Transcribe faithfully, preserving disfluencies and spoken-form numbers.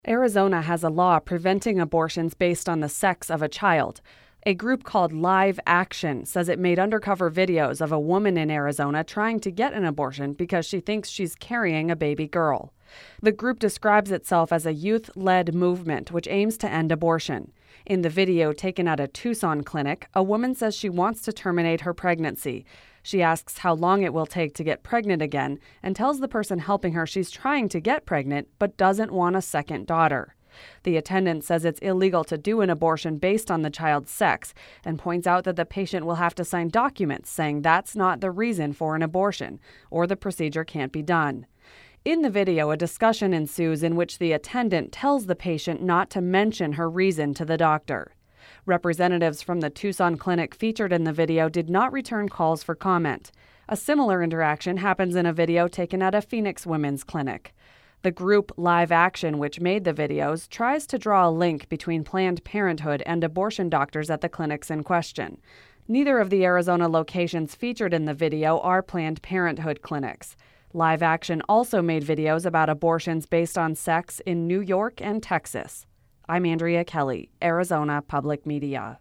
Arizona has a law preventing abortions based on the sex of a child. A group called Live Action says it made undercover videos of a woman in Arizona trying to get an abortion because she thinks she's carrying a baby girl. The group describes itself as a youth-led movement which aims to end abortion. In the video taken at a Tucson clinic, a woman says she wants to terminate her pregnancy. She asks how long it will take to get pregnant again and tells the person helping her she's trying to get pregnant but doesn't want a second daughter. The attendant says it's illegal to do an abortion based on the child's sex and points out that the patient will have to sign documents saying that's not the reason for an abortion or the procedure can't be done. In the video, a discussion ensues in which the attendant tells the patient not to mention her reason to the doctor. Representatives from the Tucson clinic featured in the video did not return calls for comment. A similar interaction happens in a video taken at a Phoenix women's clinic. The group Live Action, which made the videos, tries to draw a link between Planned Parenthood and abortion doctors at the clinics in question. Neither of the Arizona locations featured in the video are Planned Parenthood clinics. Live Action also made videos about abortions based on sex in New York and Texas. I'm Andrea Kelly, Arizona Public Media.